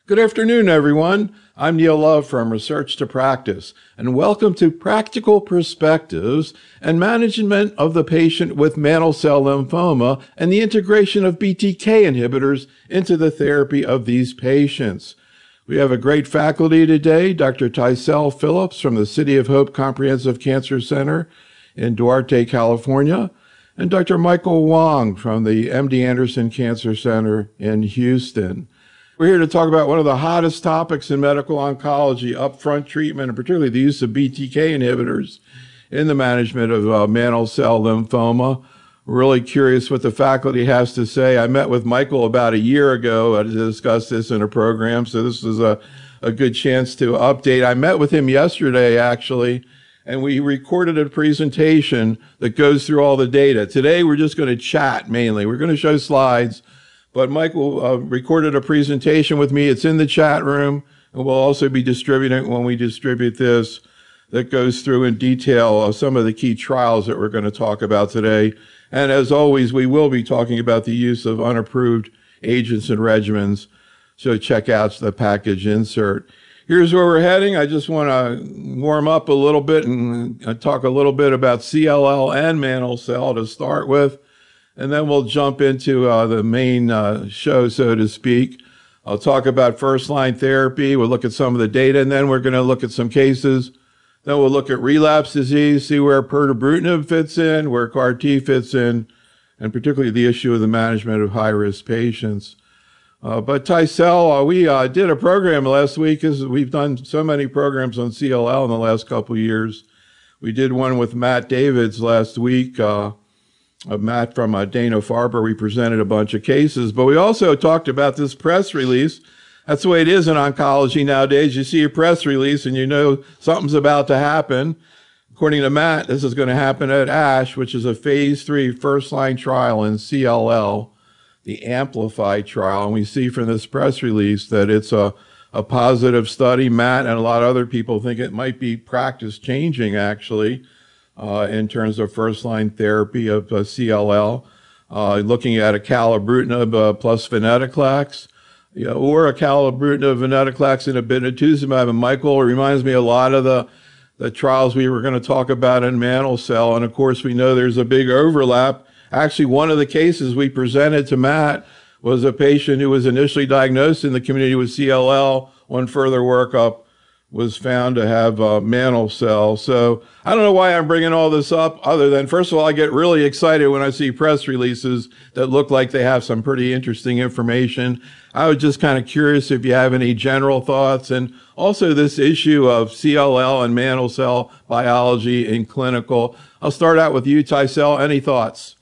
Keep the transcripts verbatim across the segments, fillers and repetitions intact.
Good afternoon, everyone. I'm Neil Love from Research to Practice, and welcome to Practical Perspectives and Management of the Patient with Mantle Cell Lymphoma and the integration of B T K inhibitors into the therapy of these patients. We have a great faculty today, Doctor Tycel Phillips from the City of Hope Comprehensive Cancer Center in Duarte, California, and Doctor Michael Wong from the M D Anderson Cancer Center in Houston. We're here to talk about one of the hottest topics in medical oncology, upfront treatment, and particularly the use of B T K inhibitors in the management of uh, mantle cell lymphoma. We're really curious what the faculty has to say. I met with Michael about a year ago to discuss this in a program, so this is a, a good chance to update. I met with him yesterday, actually, and we recorded a presentation that goes through all the data. Today, we're just going to chat mainly. We're going to show slides. But Michael uh, recorded a presentation with me. It's in the chat room, and we'll also be distributing it when we distribute this, that goes through in detail uh, some of the key trials that we're going to talk about today. And as always, we will be talking about the use of unapproved agents and regimens. So check out the package insert. Here's where we're heading. I just want to warm up a little bit and uh, talk a little bit about C L L and mantle cell to start with. And then we'll jump into uh, the main uh, show, so to speak. I'll talk about first-line therapy. We'll look at some of the data, and then we're going to look at some cases. Then we'll look at relapse disease, see where pirtobrutinib fits in, where C A R T fits in, and particularly the issue of the management of high-risk patients. Uh, but Tycel, uh, we uh, did a program last week, as we've done so many programs on C L L in the last couple of years. We did one with Matt Davids last week. Uh, Uh, Matt from uh, Dana-Farber, we presented a bunch of cases, but we also talked about this press release. That's the way it is in oncology nowadays. You see a press release and you know something's about to happen. According to Matt, this is going to happen at ASH, which is a phase three first-line trial in C L L, the AMPLIFY trial. And we see from this press release that it's a, a positive study. Matt and a lot of other people think it might be practice-changing, actually. Uh, in terms of first-line therapy of uh, C L L, uh, looking at acalabrutinib uh, plus venetoclax, you know, or acalabrutinib, venetoclax, and obinutuzumab. And Michael, it reminds me a lot of the, the trials we were going to talk about in mantle cell. And of course, we know there's a big overlap. Actually, one of the cases we presented to Matt was a patient who was initially diagnosed in the community with C L L. On further workup, was found to have uh, mantle cell. So I don't know why I'm bringing all this up, other than, first of all, I get really excited when I see press releases that look like they have some pretty interesting information. I was just kind of curious if you have any general thoughts, and also this issue of C L L and mantle cell biology in clinical. I'll start out with you, Tycel. Any thoughts?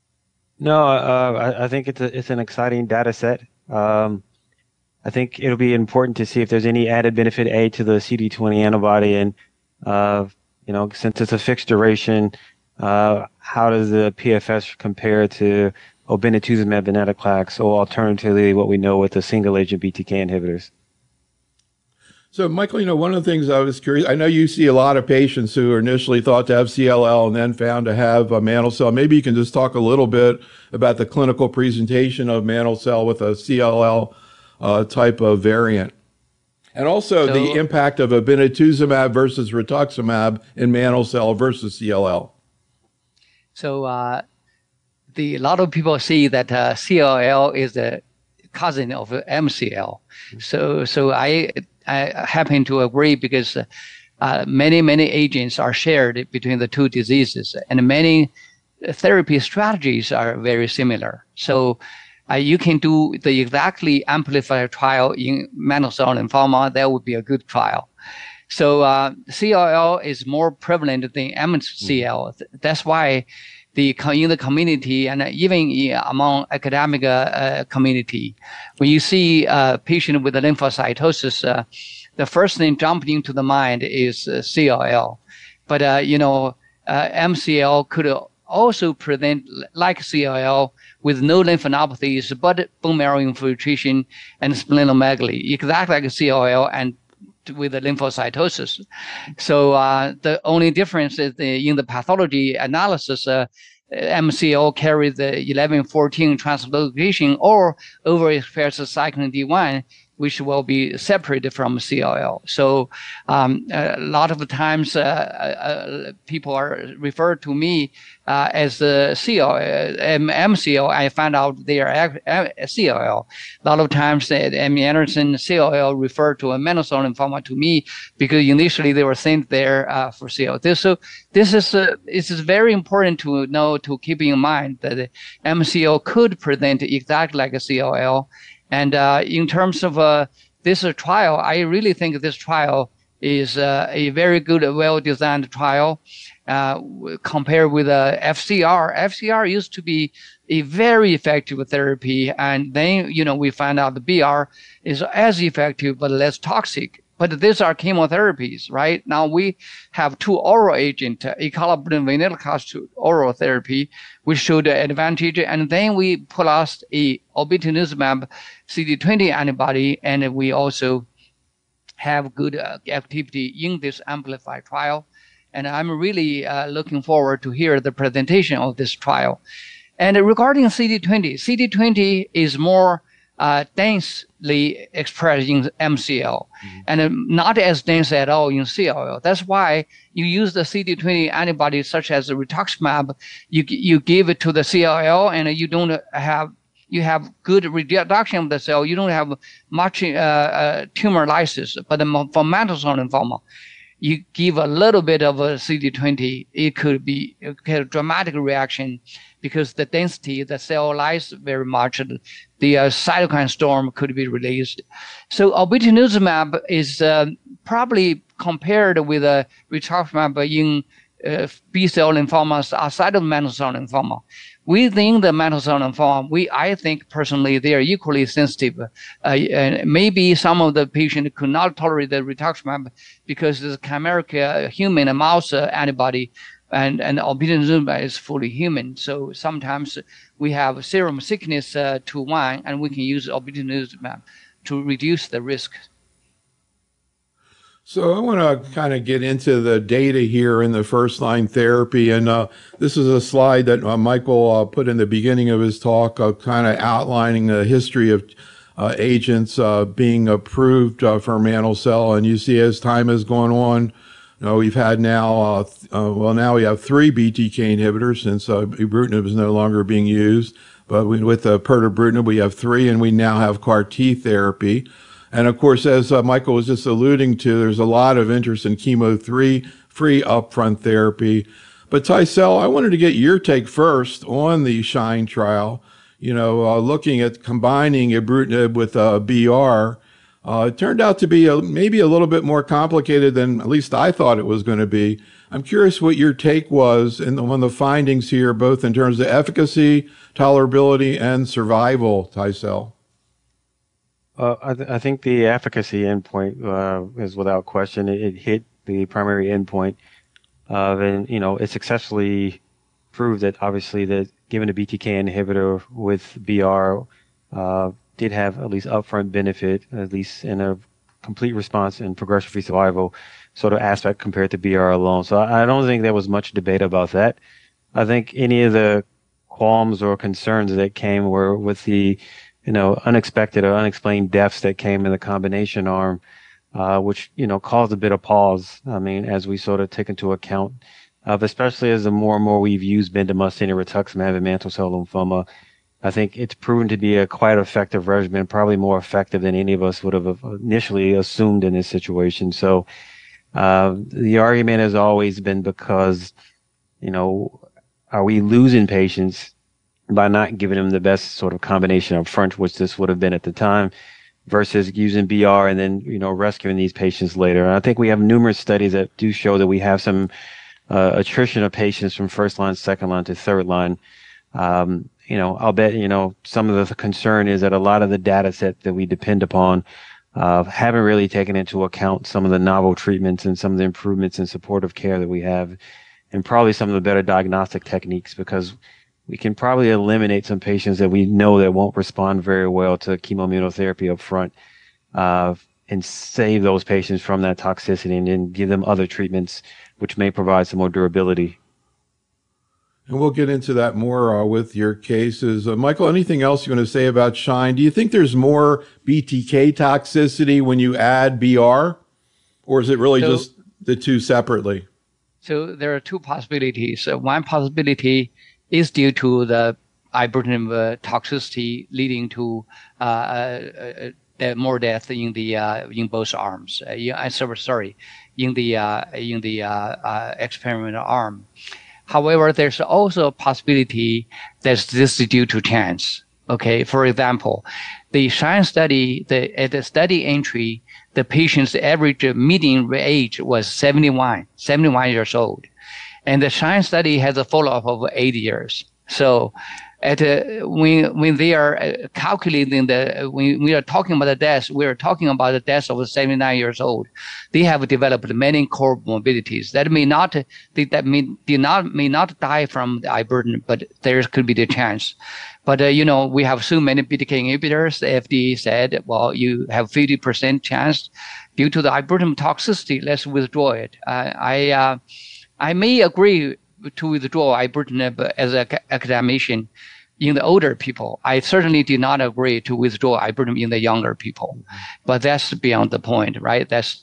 No, uh, I, I think it's a, it's an exciting data set. Um, I think it'll be important to see if there's any added benefit A to the C D twenty antibody, and uh, you know, since it's a fixed duration, uh, how does the P F S compare to obinutuzumab, venetoclax, or alternatively what we know with the single agent B T K inhibitors? So, Michael, you know, one of the things I was curious, I know you see a lot of patients who are initially thought to have C L L and then found to have a mantle cell. Maybe you can just talk a little bit about the clinical presentation of mantle cell with a C L L Uh, type of variant. And also so, the impact of obinutuzumab versus rituximab in mantle cell versus C L L. So uh, the, a lot of people see that uh, C L L is the cousin of M C L. Mm-hmm. So so I, I happen to agree because uh, many, many agents are shared between the two diseases, and many therapy strategies are very similar. So Uh, you can do the exactly amplified trial in mantle cell lymphoma. That would be a good trial. So uh, C L L is more prevalent than M C L. That's why the in the community and even among academic uh, community, when you see a patient with a lymphocytosis, uh, the first thing jumping into the mind is uh, C L L. But uh, you know, uh, M C L could also present like C L L with no lymphadenopathies, but bone marrow infiltration and splenomegaly, exactly like C L L and with the lymphocytosis. So uh, the only difference is the, in the pathology analysis, uh, M C L carries the eleven fourteen translocation or overexpress cyclin D one which will be separated from C L L. So um, a lot of the times uh, uh, people are referred to me uh, as the C L L, M C L. I found out they are C L L. A lot of times uh, M E Anderson C L L referred to a mantle cell lymphoma to me because initially they were sent there uh, for C L L. This, so this is uh, this is very important to know, to keep in mind that M C L could present exactly like a C L L. And uh, in terms of uh, this uh, trial, I really think this trial is uh, a very good, well-designed trial uh, compared with uh, F C R. F C R used to be a very effective therapy, and then, you know, we find out the B R is as effective but less toxic. But these are chemotherapies, right? Now we have two oral agents, acalabrutinib, venetoclax oral therapy, which showed the advantage, and then we plus a obinutuzumab C D twenty antibody, and we also have good uh, activity in this amplified trial. And I'm really uh, looking forward to hear the presentation of this trial. And regarding C D twenty, C D twenty is more uh, densely expressed in M C L, mm-hmm. and not as dense at all in C L L. That's why you use the C D twenty antibodies such as the rituximab. You you give it to the C L L, and you don't have you have good reduction of the cell. You don't have much uh, uh, tumor lysis. But for mantle cell lymphoma, you give a little bit of a C D twenty, it could be it could have a dramatic reaction because the density, the cell lies very much. The uh, cytokine storm could be released. So obinutuzumab is uh, probably compared with a uh, rituximab in uh, B-cell lymphomas outside of mantle cell lymphoma. Within the mantle cell lymphoma, we, I think personally, they are equally sensitive. Uh, and maybe some of the patients could not tolerate the rituximab because the chimeric uh, human and mouse uh, antibody, and, and obinutuzumab is fully human. So sometimes we have serum sickness uh, to one, and we can use obinutuzumab to reduce the risk. So I want to kind of get into the data here in the first line therapy. And uh, this is a slide that uh, Michael uh, put in the beginning of his talk, uh, kind of outlining the history of uh, agents uh, being approved uh, for mantle cell. And you see as time has gone on, you know, we've had now, uh, uh, well, now we have three B T K inhibitors since uh, ibrutinib is no longer being used. But we, with uh, pirtobrutinib, we have three, and we now have C A R T therapy. And of course, as uh, Michael was just alluding to, there's a lot of interest in chemo three free upfront therapy. But Taisel, I wanted to get your take first on the SHINE trial. You know, uh, looking at combining ibrutinib with uh, B R, uh, it turned out to be a, maybe a little bit more complicated than at least I thought it was going to be. I'm curious what your take was in the, on the findings here, both in terms of efficacy, tolerability, and survival, Taisel. Uh, I, th- I think the efficacy endpoint uh, is without question. It, it hit the primary endpoint, uh, and you know it successfully proved that obviously that given a B T K inhibitor with B R uh, did have at least upfront benefit, at least in a complete response and progression-free survival sort of aspect compared to B R alone. So I, I don't think there was much debate about that. I think any of the qualms or concerns that came were with the you know, unexpected or unexplained deaths that came in the combination arm, uh, which, you know, caused a bit of pause. I mean, as we sort of take into account, uh, especially as the more and more we've used bendamustine and rituximab in mantle cell lymphoma, I think it's proven to be a quite effective regimen, probably more effective than any of us would have initially assumed in this situation. So, uh, the argument has always been because, you know, are we losing patients by not giving them the best sort of combination up front, which this would have been at the time, versus using B R and then, you know, rescuing these patients later. And I think we have numerous studies that do show that we have some uh, attrition of patients from first line, second line to third line. Um, you know, I'll bet, you know, some of the concern is that a lot of the data set that we depend upon uh, haven't really taken into account some of the novel treatments and some of the improvements in supportive care that we have, and probably some of the better diagnostic techniques, because we can probably eliminate some patients that we know that won't respond very well to chemoimmunotherapy up front, uh, and save those patients from that toxicity and then give them other treatments which may provide some more durability. And we'll get into that more uh, with your cases. Uh, Michael, anything else you want to say about SHINE? Do you think there's more B T K toxicity when you add B R? Or is it really so, just the two separately? So there are two possibilities. Uh, one possibility is due to the ibrutinib uh, toxicity leading to uh, uh, uh, more death in the uh, in both arms. Uh, yeah, sorry, in the uh, in the uh, uh, experimental arm. However, there's also a possibility that this is due to chance. Okay, for example, the SHINE study, the, at the study entry, the patient's average median age was seventy-one, seventy-one years old. And the SHINE study has a follow-up of eight years. So at uh, when when they are calculating the when we are talking about the deaths, we are talking about the deaths of seventy-nine years old. They have developed many comorbidities that may not that may did not may not die from the ibrutinib, but there could be the chance. But uh, you know, we have so many B T K inhibitors. The F D A said, well, you have fifty percent chance due to the ibrutinib toxicity. Let's withdraw it. Uh, I uh, I may agree to withdraw ibrutinib as an academician in the older people. I certainly did not agree to withdraw ibrutinib in the younger people, but that's beyond the point, right? That's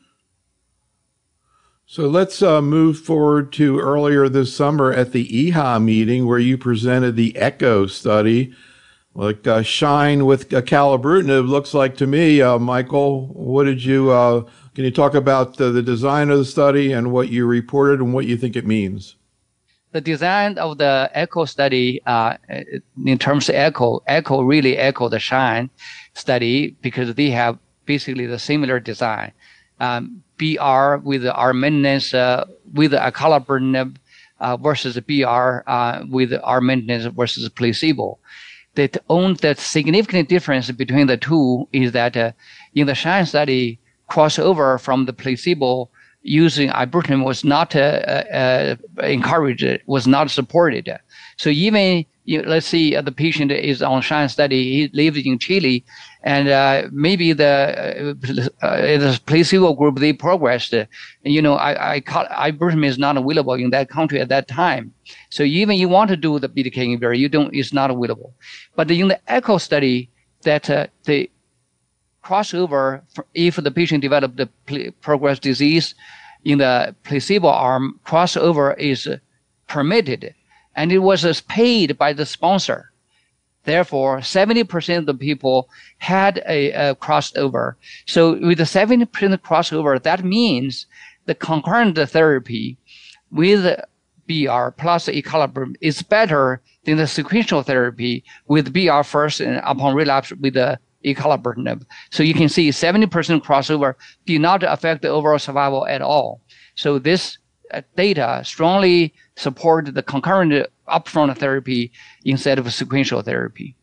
so let's uh, move forward to earlier this summer at the E H A meeting where you presented the ECHO study. Like uh, SHINE with acalabrutinib looks like to me. Uh, Michael, what did you, uh, can you talk about the, the design of the study and what you reported and what you think it means? The design of the ECHO study, uh, in terms of ECHO, ECHO really echo the SHINE study because they have basically the similar design. Um, B R with the R maintenance uh, with the acalabrutinib uh, versus B R uh, with the R maintenance versus placebo. The only the significant difference between the two is that uh, in the SHINE study, crossover from the placebo using ibrutinib was not uh, uh, encouraged, was not supported. So even, you know, let's see, uh, the patient is on SHINE study, he lives in Chile, and uh, maybe the, uh, uh, the placebo group, they progressed. Uh, you know, I, I ibrutinib is not available in that country at that time. So even you want to do the B T K inhibitor, you don't, it's not available. But in the ECHO study, that uh, the crossover, if the patient developed the progressed disease in the placebo arm, crossover is permitted, and it was paid by the sponsor. Therefore, seventy percent of the people had a, a crossover. So with the seventy percent crossover, that means the concurrent therapy with B R plus acalabrutinib is better than the sequential therapy with B R first and upon relapse with the acalabrutinib. So you can see seventy percent crossover did not affect the overall survival at all. So this uh, data strongly support the concurrent upfront therapy instead of sequential therapy.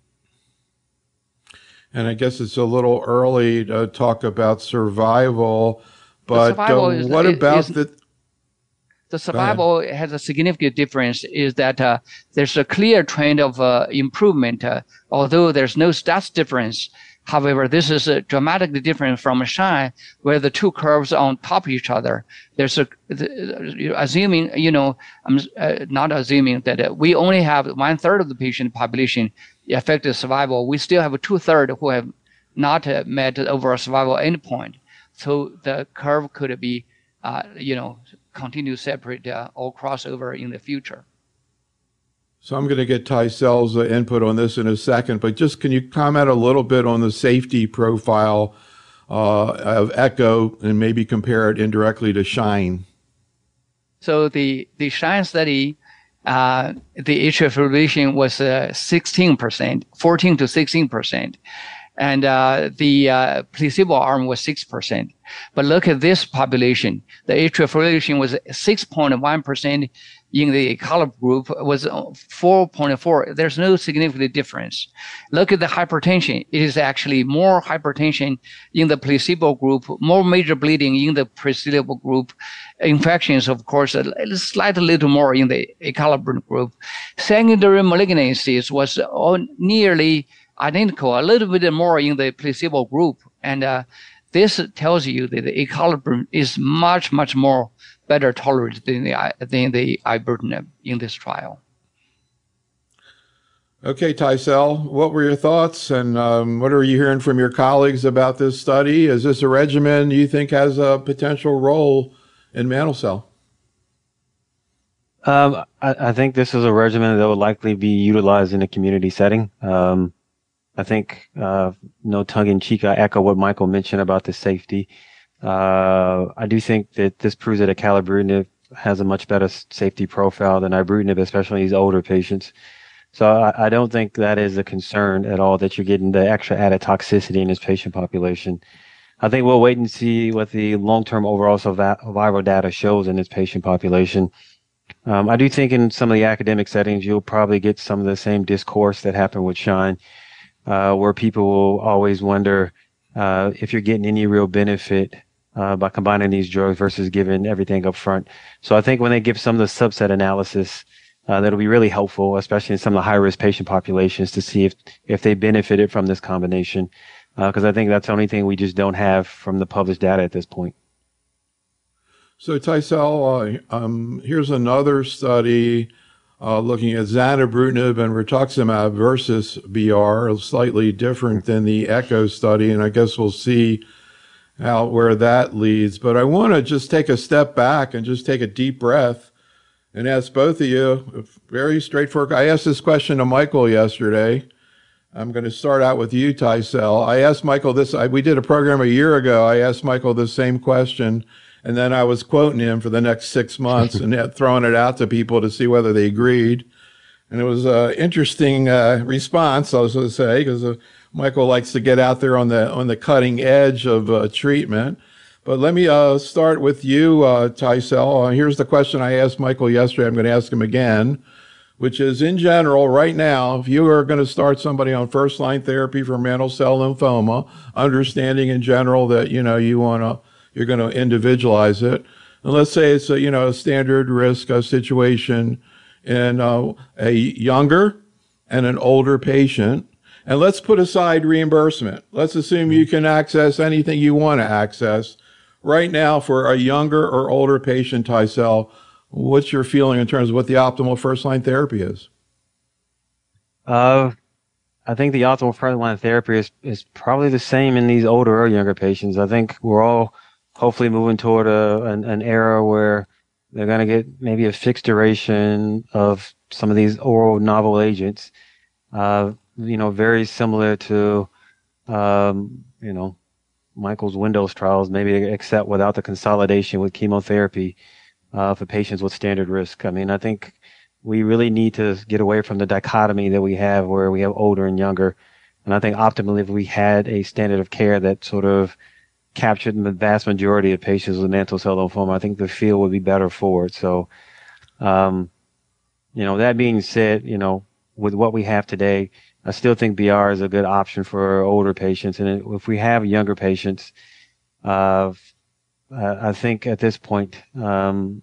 And I guess it's a little early to talk about survival, but survival uh, is, what is, about is, the... The survival has a significant difference is that uh, there's a clear trend of uh, improvement, uh, although there's no stats difference. However, this is uh, dramatically different from SHINE, where the two curves are on top of each other. There's a, the, assuming, you know, I'm uh, not assuming that uh, we only have one third of the patient population affected survival. We still have two thirds who have not uh, met the overall survival endpoint. So the curve could be, uh, you know, continue separate uh, or crossover in the future. So I'm going to get Taisel's uh, input on this in a second, but just can you comment a little bit on the safety profile uh, of ECHO and maybe compare it indirectly to SHINE? So the, the SHINE study, uh, the atrial fibrillation was uh, sixteen percent, fourteen to sixteen percent. And uh, the uh, placebo arm was six percent. But look at this population. The atrial fibrillation was six point one percent. In the acalabrutinib group was four point four. There's no significant difference. Look at the hypertension. It is actually more hypertension in the placebo group, more major bleeding in the placebo group. Infections, of course, a slightly little more in the acalabrutinib group. Secondary malignancies was all nearly identical, a little bit more in the placebo group. And uh, this tells you that the acalabrutinib is much, much more better tolerated than the, than the ibrutinib in this trial. Okay, Tysel, what were your thoughts, and um, what are you hearing from your colleagues about this study? Is this a regimen you think has a potential role in mantle cell? Um, I, I think this is a regimen that would likely be utilized in a community setting. Um, I think, uh, no tongue in cheek, I echo what Michael mentioned about the safety. Uh, I do think that this proves that acalabrutinib has a much better safety profile than ibrutinib, especially in these older patients. So I, I don't think that is a concern at all, that you're getting the extra added toxicity in this patient population. I think we'll wait and see what the long-term overall survival data shows in this patient population. Um, I do think in some of the academic settings, you'll probably get some of the same discourse that happened with SHINE, uh, where people will always wonder uh, if you're getting any real benefit uh, by combining these drugs versus giving everything up front. So I think when they give some of the subset analysis, uh, that'll be really helpful, especially in some of the high-risk patient populations, to see if, if they benefited from this combination, because uh, I think that's the only thing we just don't have from the published data at this point. So, Tysel, uh, um, here's another study uh, looking at zanubrutinib and rituximab versus B R, slightly different than the ECHO study, and I guess we'll see how where that leads. But I want to just take a step back and just take a deep breath and ask both of you a very straightforward. I asked this question to Michael yesterday. I'm going to start out with you, Tysel. I asked Michael this. I, we did a program a year ago. I asked Michael the same question. And then I was quoting him for the next six months and throwing it out to people to see whether they agreed. And it was an interesting uh, response, I was going to say, because uh, Michael likes to get out there on the on the cutting edge of uh, treatment. But let me uh, start with you, uh, Tysel. Uh, here's the question I asked Michael yesterday. I'm going to ask him again, which is, in general, right now, if you are going to start somebody on first-line therapy for mantle cell lymphoma, understanding in general that, you know, you want to you're going to individualize it. And let's say it's a, you know, a standard risk uh, situation in uh, a younger and an older patient. And let's put aside reimbursement. Let's assume you can access anything you want to access. Right now, for a younger or older patient, Tysel, what's your feeling in terms of what the optimal first-line therapy is? Uh, I think the optimal first-line therapy is, is probably the same in these older or younger patients. I think we're all hopefully moving toward a, an, an era where they're going to get maybe a fixed duration of some of these oral novel agents, uh, you know, very similar to, um, you know, Michael's Windows trials, maybe except without the consolidation with chemotherapy uh, for patients with standard risk. I mean, I think we really need to get away from the dichotomy that we have where we have older and younger. And I think optimally, if we had a standard of care that sort of captured the vast majority of patients with mantle cell lymphoma, I think the field would be better for it. So, um, you know, that being said, you know, with what we have today, I still think B R is a good option for older patients. And if we have younger patients, uh, I think at this point, um,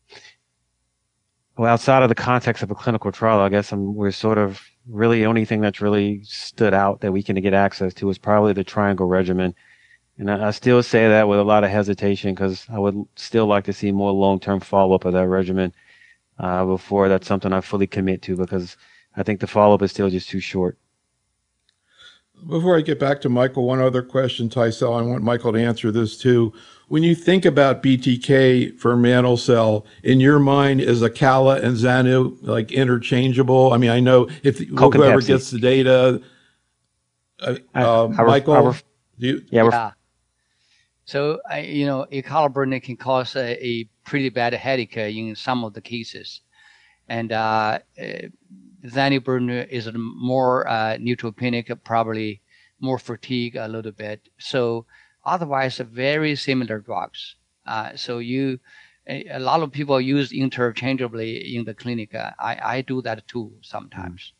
well, outside of the context of a clinical trial, I guess I'm, we're sort of really the only thing that's really stood out that we can get access to is probably the triangle regimen. And I, I still say that with a lot of hesitation because I would still like to see more long-term follow-up of that regimen uh, before that's something I fully commit to, because I think the follow-up is still just too short. Before I get back to Michael, one other question, Tysel. I want Michael to answer this too. When you think about B T K for mantle cell, in your mind, is Acala and Zanu like interchangeable? I mean, I know if whoever gets the data, uh, uh, I, I Michael, I ref- do you? Yeah. yeah. So, uh, you know, acalabrutinib can cause a, a pretty bad headache uh, in some of the cases. And uh, uh, zanubrutinib is more uh, neutropenic, probably more fatigue a little bit. So otherwise, very similar drugs. Uh, so you, a, a lot of people use interchangeably in the clinic. Uh, I, I do that too sometimes.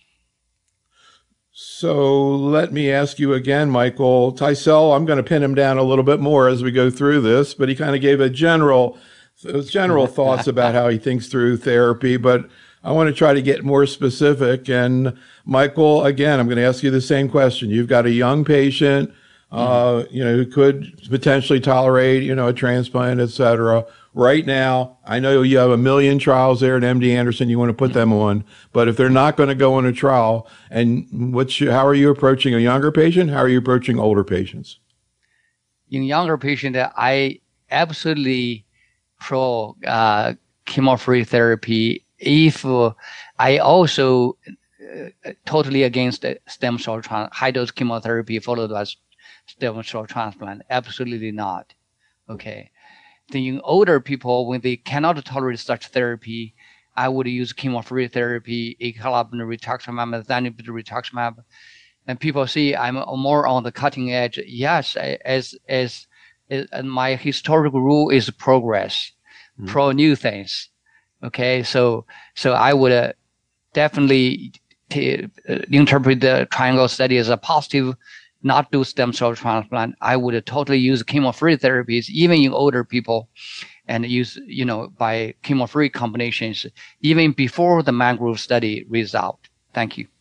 So let me ask you again, Michael. Tysel, I'm going to pin him down a little bit more as we go through this, but he kind of gave a general, general thoughts about how he thinks through therapy, but I want to try to get more specific. And Michael, again, I'm going to ask you the same question. You've got a young patient, uh, you know, who could potentially tolerate, you know, a transplant, et cetera. Right now, I know you have a million trials there at M D Anderson you want to put them on, but if they're not going to go on a trial, and what's your, how are you approaching a younger patient? How are you approaching older patients? In younger patient, I absolutely pro uh, chemo-free therapy. If uh, I also uh, totally against stem cell trans- high dose chemotherapy followed by stem cell transplant. Absolutely not. Okay. Then in older people, when they cannot tolerate such therapy, I would use chemo-free therapy, acalabrutinib, rituximab, zanubrutinib, rituximab. And people see I'm more on the cutting edge. Yes, as as, as my historical rule is progress, mm-hmm. pro new things. Okay, so so I would uh, definitely t- uh, interpret the triangle study as a positive. Not do stem cell transplant. I would totally use chemo-free therapies, even in older people, and use, you know, by chemo-free combinations, even before the mangrove study reads out. Thank you.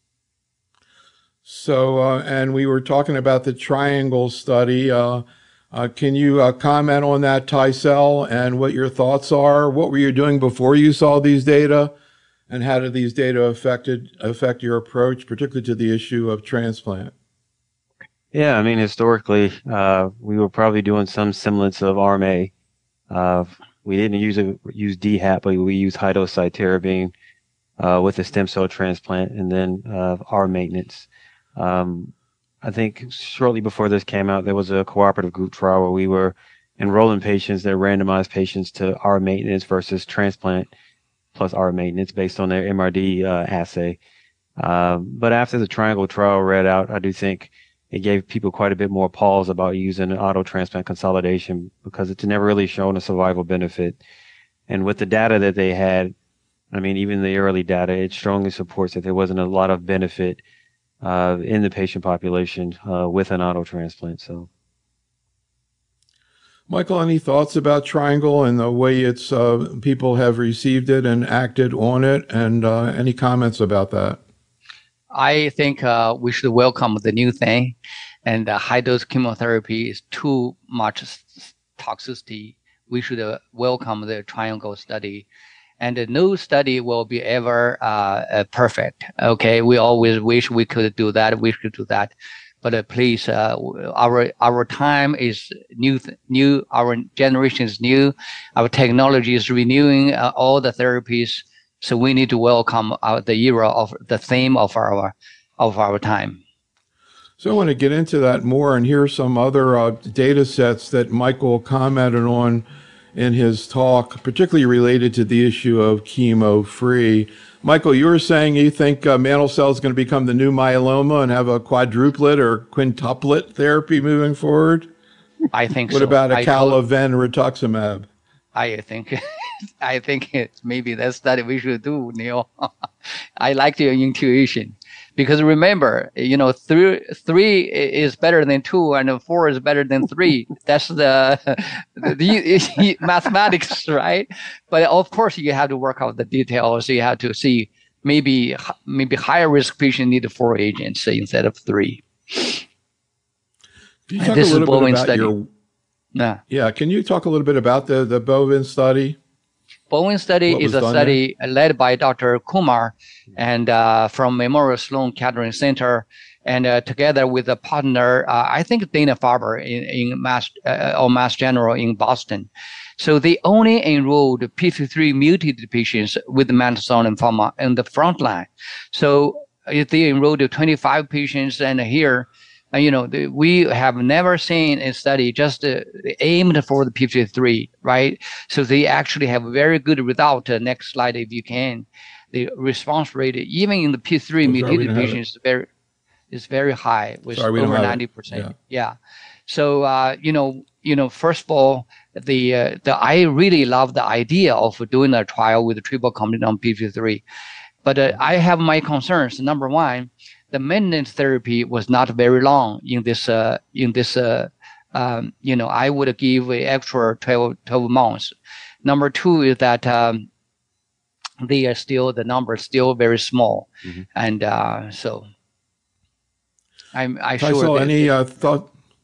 So, uh, and we were talking about the triangle study. Uh, uh, can you uh, comment on that, Tycel, and what your thoughts are? What were you doing before you saw these data? And how did these data affected, affect your approach, particularly to the issue of transplant? Yeah, I mean, historically, uh, we were probably doing some semblance of A R M A. Uh, we didn't use a, use D HAP, but we used high-dose cytarabine uh, with a stem cell transplant, and then uh, R maintenance. Um, I think shortly before this came out, there was a cooperative group trial where we were enrolling patients, that randomized patients to R maintenance versus transplant plus R maintenance based on their M R D uh, assay. Uh, but after the triangle trial read out, I do think it gave people quite a bit more pause about using an auto transplant consolidation because it's never really shown a survival benefit. And with the data that they had, I mean, even the early data, it strongly supports that there wasn't a lot of benefit uh, in the patient population uh, with an auto transplant. So, Michael, any thoughts about Triangle and the way it's uh, people have received it and acted on it, and uh, any comments about that? I think uh, we should welcome the new thing, and uh, high dose chemotherapy is too much toxicity. We should uh, welcome the Triangle study, and uh, no study will be ever uh, uh, perfect. Okay, we always wish we could do that. We should do that, but uh, please, uh, our our time is new. New, our generation is new. Our technology is renewing uh, all the therapies. So we need to welcome uh, the era of the theme of our of our time. So I want to get into that more and hear some other uh, data sets that Michael commented on in his talk, particularly related to the issue of chemo-free. Michael, you were saying you think uh, mantle cell is going to become the new myeloma and have a quadruplet or quintuplet therapy moving forward? I think what so. What about acalabrutinib rituximab? I think I think it's maybe that's study we should do, Neil. I like your intuition, because remember, you know, three three is better than two, and four is better than three. That's the, the, the mathematics, right? But of course, you have to work out the details. You have to see maybe maybe higher risk patient need four agents instead of three. Can you talk this a little is bit about study. your Yeah. Yeah, can you talk a little bit about the, the Bovin study? Bovin study is a study there? led by Doctor Kumar and uh, from Memorial Sloan Kettering Center, and uh, together with a partner, uh, I think Dana-Farber in, in Mass uh, or Mass General in Boston. So they only enrolled P fifty-three mutated patients with mantle cell lymphoma in the front line. So they enrolled twenty-five patients, and here, Uh, you know, the, we have never seen a study just uh, aimed for the P fifty-three, right? So they actually have a very good result. Uh, next slide, if you can. The response rate, even in the P three oh, mutated sorry, patients, is very is very high, with sorry, over ninety percent. Yeah. yeah. So uh, you know, you know, first of all, the uh, the I really love the idea of doing a trial with a triple combination on P fifty-three, but uh, I have my concerns. Number one, the maintenance therapy was not very long in this, uh, in this, uh, um, you know, I would give an extra twelve, twelve months. Number two is that, um, they are still, the number is still very small. Mm-hmm. And, uh, so I'm, I sure. So any, uh, thought,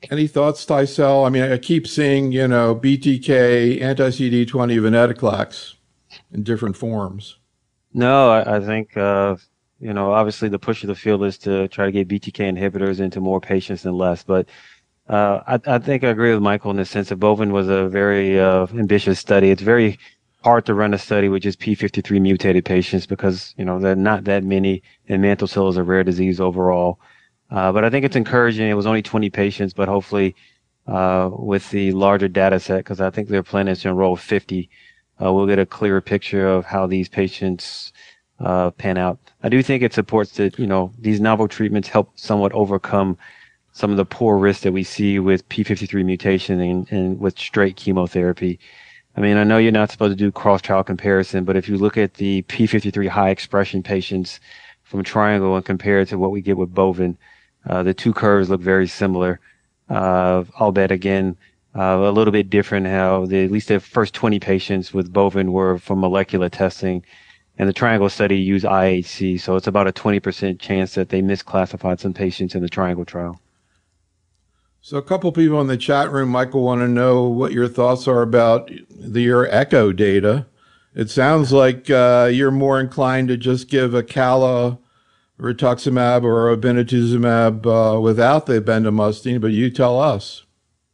Any thoughts, Tysel? I mean, I keep seeing, you know, B T K, anti-C D twenty, venetoclax in different forms. No, I, I think, uh, you know, obviously the push of the field is to try to get B T K inhibitors into more patients than less. But uh, I, I think I agree with Michael in the sense that Bovin was a very uh, ambitious study. It's very hard to run a study with just P fifty-three mutated patients because, you know, there are not that many, and mantle cell is a rare disease overall. Uh, but I think it's encouraging. It was only twenty patients, but hopefully uh, with the larger data set, because I think they're planning to enroll fifty, uh, we'll get a clearer picture of how these patients uh, pan out. I do think it supports that, you know, these novel treatments help somewhat overcome some of the poor risks that we see with P fifty-three mutation and, and with straight chemotherapy. I mean, I know you're not supposed to do cross-trial comparison, but if you look at the P fifty-three high expression patients from Triangle and compare it to what we get with Bovin, uh, the two curves look very similar. Uh, albeit again, uh, a little bit different how the, at least the first twenty patients with Bovin were from molecular testing, and the Triangle study used I H C. So it's about a twenty percent chance that they misclassified some patients in the Triangle trial. So a couple people in the chat room, Michael, want to know what your thoughts are about the, your echo data. It sounds like uh, you're more inclined to just give a Cala rituximab or obinutuzumab uh, without the bendamustine, but you tell us.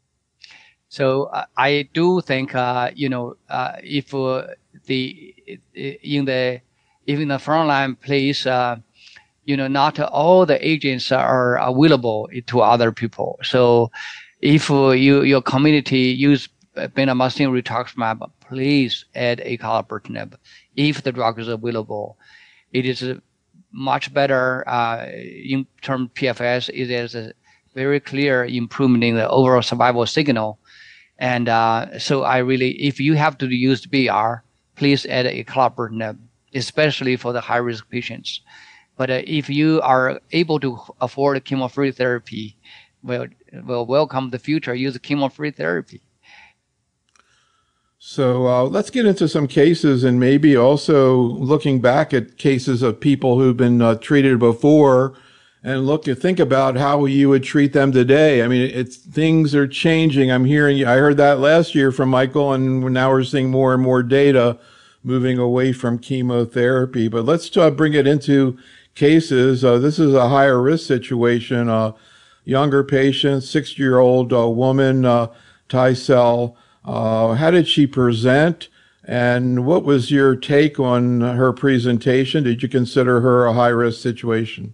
So uh, I do think, uh, you know, uh, if uh, the in the if in the frontline place, uh, you know, not all the agents are available to other people. So if uh, you your community use bendamustine rituximab, please add acalabrutinib if the drug is available. It is a much better uh, in terms of P F S. It is a very clear improvement in the overall survival signal. And uh, so I really, if you have to use B R, please add acalabrutinib, especially for the high-risk patients. But uh, if you are able to afford chemo-free therapy, well, well, welcome the future. Use chemo-free therapy. So uh, let's get into some cases and maybe also looking back at cases of people who've been uh, treated before and look to think about how you would treat them today. I mean, it's things are changing. I'm hearing, I heard that last year from Michael, and now we're seeing more and more data moving away from chemotherapy. But let's uh, bring it into cases. Uh, this is a higher risk situation. Uh, younger patient, sixty-year-old uh, woman, uh, Tysel. Uh, how did she present, and what was your take on her presentation? Did you consider her a high-risk situation?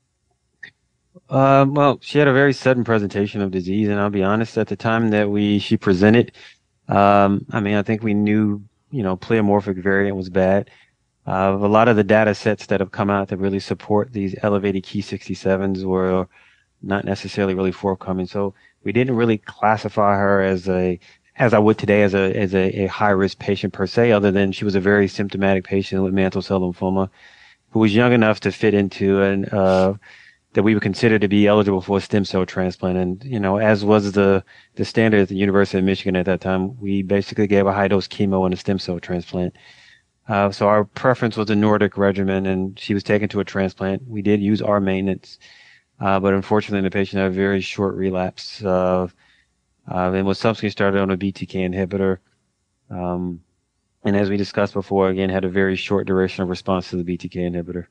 Uh, well, she had a very sudden presentation of disease, and I'll be honest, at the time that we she presented, um, I mean, I think we knew, you know, pleomorphic variant was bad. Uh, a lot of the data sets that have come out that really support these elevated Ki sixty-sevens were not necessarily really forthcoming. So we didn't really classify her as a as I would today as a as a, a high risk patient per se, other than she was a very symptomatic patient with mantle cell lymphoma who was young enough to fit into an uh, that we would consider to be eligible for a stem cell transplant. And, you know, as was the, the standard at the University of Michigan at that time, we basically gave a high dose chemo and a stem cell transplant. Uh, so our preference was the Nordic regimen, and she was taken to a transplant. We did use our maintenance, uh, but unfortunately the patient had a very short relapse, uh, uh, and was subsequently started on a B T K inhibitor. Um, and as we discussed before, again, had a very short duration of response to the B T K inhibitor.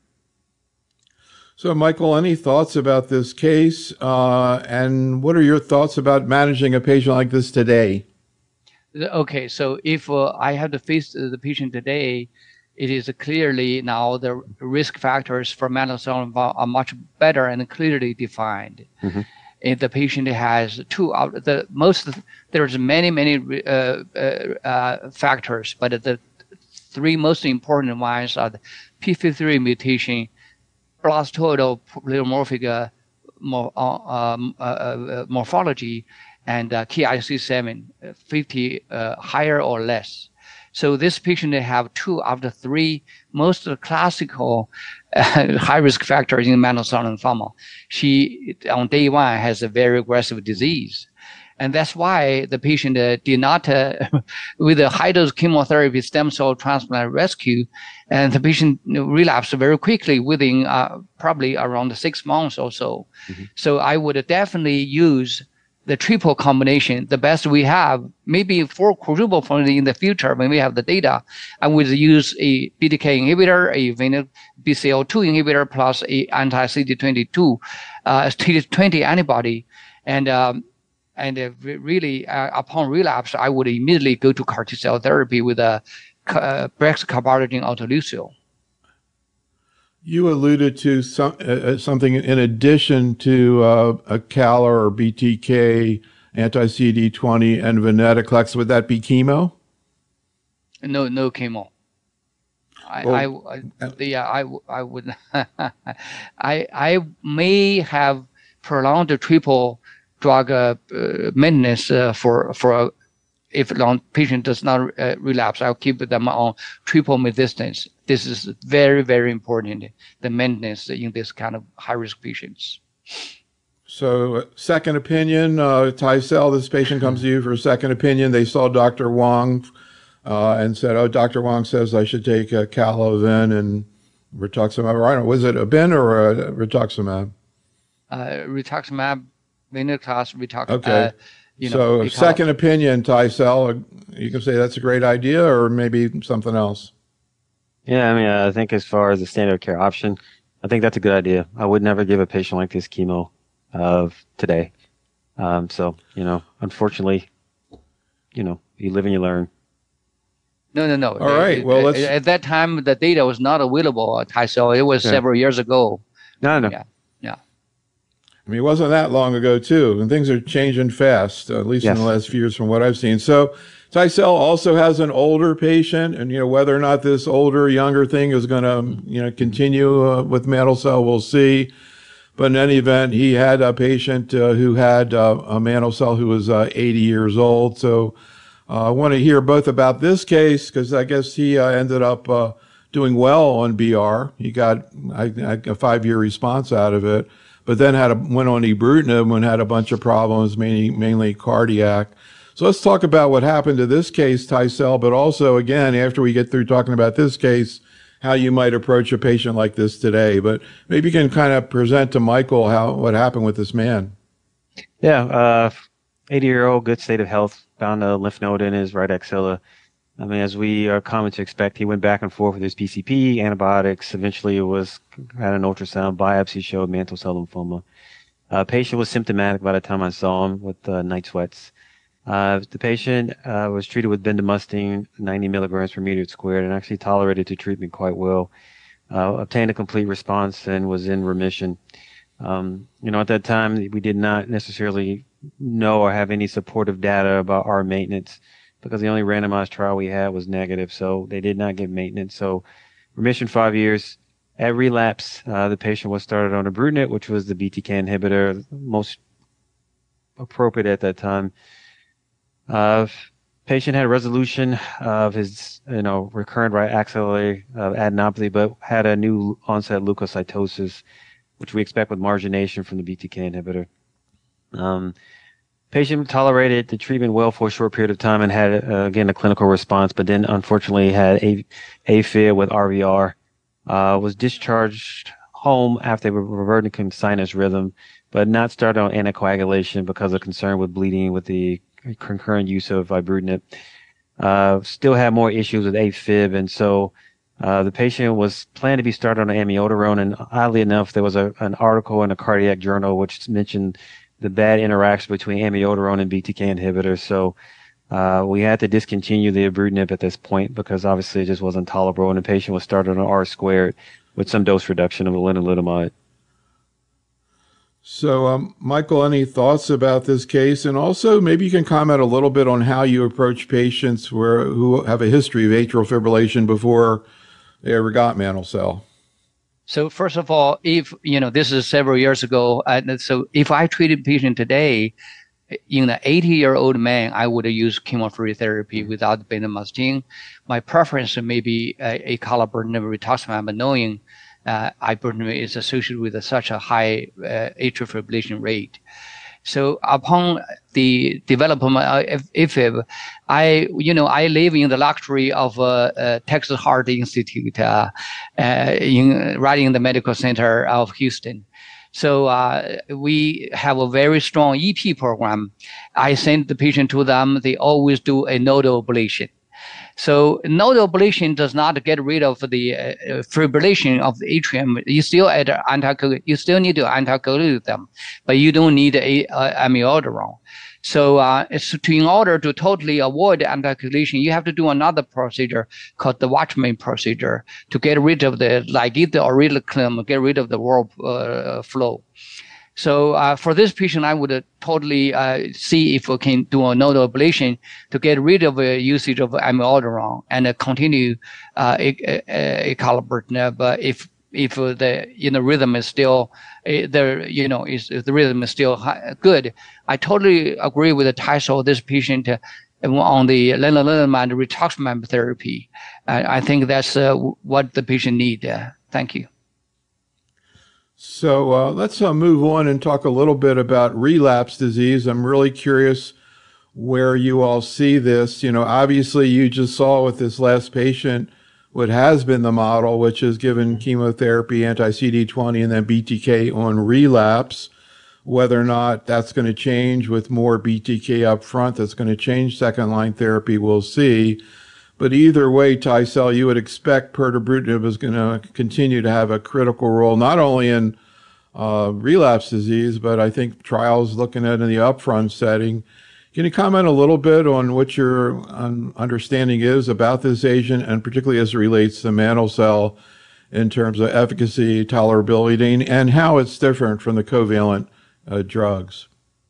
So, Michael, any thoughts about this case? Uh, and what are your thoughts about managing a patient like this today? Okay, so if uh, I have to face the patient today, it is clearly now the risk factors for mantle cell lymphoma are much better and clearly defined. Mm-hmm. If the patient has two out, the most there's many many uh, uh, uh, factors, but the three most important ones are the P fifty-three mutation, blastoidal pleomorphic uh, mor- uh, um, uh, uh, morphology, and uh, Ki sixty-seven seven, fifty uh, higher or less. So this patient have two of the three most classical uh, high-risk factors in mantle cell lymphoma. She, on day one, has a very aggressive disease. And that's why the patient uh, did not, uh, with a high-dose chemotherapy stem cell transplant rescue, and the patient relapsed very quickly within uh, probably around six months or so. Mm-hmm. So I would definitely use the triple combination, the best we have, maybe for quadruple function in the future when we have the data, I would use a B T K inhibitor, a B C L two inhibitor plus a anti-C D twenty-two, uh, C D twenty antibody, and um, and uh, really uh, upon relapse, I would immediately go to CAR T cell therapy with a uh, brexacabartine autoleucel. You alluded to some, uh, something in addition to uh, a CALR or B T K, anti-C D twenty, and venetoclax. Would that be chemo? No, no chemo. I, well, I, I yeah, I, I would. I, I may have prolonged the triple drug uh, maintenance uh, for for a, if long patient does not uh, relapse. I'll keep them on triple resistance. This is very, very important, the maintenance in this kind of high-risk patients. So second opinion, uh, Tycel, this patient comes to you for a second opinion. They saw Doctor Wang uh, and said, oh, Doctor Wang says I should take a Calo-Ven and rituximab. Or I don't know, was it a Ben or a rituximab? Uh, rituximab, venetoclax, rituximab. Okay. Uh, you so know, second opinion, Tycel, you can say that's a great idea or maybe something else. Yeah, I mean, I think as far as the standard of care option, I think that's a good idea. I would never give a patient like this chemo of today. Um, so, you know, unfortunately, you know, you live and you learn. No, no, no. All right. It, well, it, let's. At that time, the data was not available at Tycel. It was yeah. several years ago. No, no. Yeah, yeah. I mean, it wasn't that long ago, too, and things are changing fast, at least yes. in the last few years from what I've seen. So Tycel also has an older patient, and, you know, whether or not this older, younger thing is going to, you know, continue uh, with mantle cell, we'll see. But in any event, he had a patient uh, who had uh, a mantle cell who was uh, eighty years old. So uh, I want to hear both about this case, because I guess he uh, ended up uh, doing well on B R. He got I, I, a five-year response out of it, but then had a, went on ibrutinib and had a bunch of problems, mainly, mainly cardiac. So let's talk about what happened to this case, Tycel, but also, again, after we get through talking about this case, how you might approach a patient like this today. But maybe you can kind of present to Michael how what happened with this man. Yeah, uh, eighty-year-old, good state of health, found a lymph node in his right axilla. I mean, as we are common to expect, he went back and forth with his P C P, antibiotics. Eventually, it was had an ultrasound biopsy showed mantle cell lymphoma. Uh, patient was symptomatic by the time I saw him with uh, night sweats. Uh, the patient uh, was treated with bendamustine, ninety milligrams per meter squared, and actually tolerated the treatment quite well. Uh, obtained a complete response and was in remission. Um, you know, at that time, we did not necessarily know or have any supportive data about our maintenance because the only randomized trial we had was negative, so they did not get maintenance. So remission five years. At relapse, uh, the patient was started on ibrutinib, which was the B T K inhibitor, most appropriate at that time. Uh, patient had a resolution of his, you know, recurrent right axillary uh, adenopathy, but had a new onset leukocytosis, which we expect with margination from the B T K inhibitor. Um, patient tolerated the treatment well for a short period of time and had, uh, again, a clinical response, but then unfortunately had a AFib with R V R. Uh, was discharged home after they were reverting to sinus rhythm, but not started on anticoagulation because of concern with bleeding with the concurrent use of ibrutinib. Uh, still had more issues with AFib, and so uh, the patient was planned to be started on amiodarone, and oddly enough, there was a, an article in a cardiac journal which mentioned the bad interaction between amiodarone and B T K inhibitors, so uh, we had to discontinue the ibrutinib at this point because obviously it just wasn't tolerable, and the patient was started on R squared with some dose reduction of lenalidomide. So, um, Michael, any thoughts about this case? And also, maybe you can comment a little bit on how you approach patients where, who have a history of atrial fibrillation before they ever got mantle cell. So, first of all, if, you know, this is several years ago, and so if I treated a patient today, in an eighty-year-old man, I would use chemotherapy therapy without bendamustine. My preference may be a, a acalabrutinib rituximab, but knowing uh, ibrutinib is associated with a, such a high uh, atrial fibrillation rate. So upon the development of A Fib, I, you know, I live in the luxury of uh, uh, Texas Heart Institute, uh, uh, in right in the medical center of Houston. So uh, we have a very strong E P program. I send the patient to them. They always do a nodal ablation. So nodal ablation does not get rid of the uh, fibrillation of the atrium. You still add anti you still need to anticoagulate them, but you don't need a, a amiodarone. So, uh, so to, in order to totally avoid anticoagulation, you have to do another procedure called the Watchman procedure to get rid of the ligate auriculatum, get rid of the wall uh, flow. So uh, for this patient, I would uh, totally uh, see if we can do a nodal ablation to get rid of the usage of amiodarone and uh, continue uh, acalabrutinib. But if if uh, the you know rhythm is still uh, there, you know, is if the rhythm is still high, good, I totally agree with the title of this patient uh, on the lenalidomide rituximab therapy. Uh, I think that's uh, what the patient need. Uh, thank you. So uh, let's uh, move on and talk a little bit about relapse disease. I'm really curious where you all see this. You know, obviously you just saw with this last patient what has been the model, which is given chemotherapy, anti-C D twenty, and then B T K on relapse. Whether or not that's going to change with more B T K up front, that's going to change second-line therapy, we'll see. But either way, Taisel, you would expect pirtobrutinib is going to continue to have a critical role, not only in uh, relapse disease, but I think trials looking at in the upfront setting. Can you comment a little bit on what your um, understanding is about this agent, and particularly as it relates to mantle cell in terms of efficacy, tolerability, and how it's different from the covalent uh, drugs?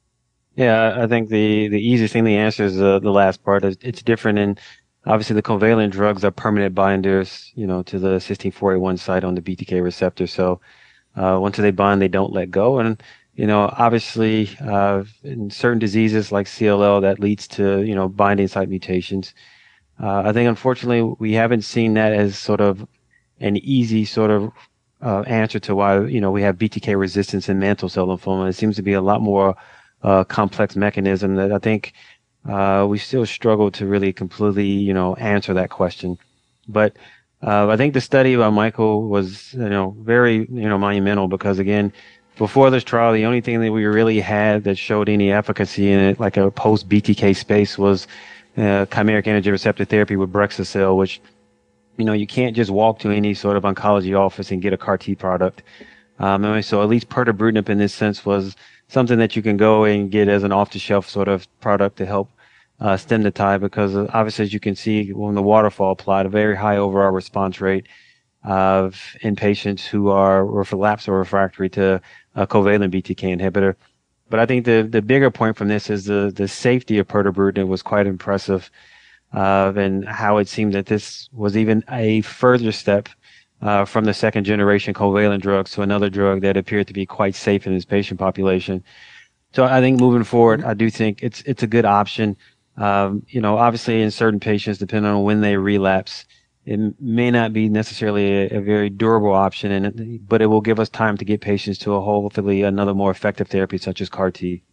Yeah, I think the, the easiest thing to answer is uh, the last part. It's different in obviously the covalent drugs are permanent binders, you know, to the cysteine four eighty-one site on the B T K receptor. So uh, once they bind, they don't let go. And, you know, obviously uh, in certain diseases like C L L, that leads to, you know, binding site mutations. Uh, I think, unfortunately, we haven't seen that as sort of an easy sort of uh, answer to why, you know, we have B T K resistance in mantle cell lymphoma. It seems to be a lot more uh, complex mechanism that I think Uh, we still struggle to really completely, you know, answer that question. But uh, I think the study by Michael was, you know, very, you know, monumental because, again, before this trial, the only thing that we really had that showed any efficacy in it, like a post-B T K space, was uh, chimeric antigen receptor therapy with Brexucel, which, you know, you can't just walk to any sort of oncology office and get a C A R T product. Um, and so at least pirtobrutinib in this sense was something that you can go and get as an off-the-shelf sort of product to help uh, stem the tide, because uh, obviously, as you can see, when the waterfall applied, a very high overall response rate of in patients who are relapsed or refractory to a covalent B T K inhibitor. But I think the, the bigger point from this is the, the safety of pirtobrutinib was quite impressive, uh, and how it seemed that this was even a further step Uh, from the second generation covalent drugs to another drug that appeared to be quite safe in this patient population. So I think moving forward, I do think it's it's a good option. Um, you know, obviously in certain patients, depending on when they relapse, it may not be necessarily a, a very durable option, and it, but it will give us time to get patients to a hopefully another more effective therapy such as C A R T.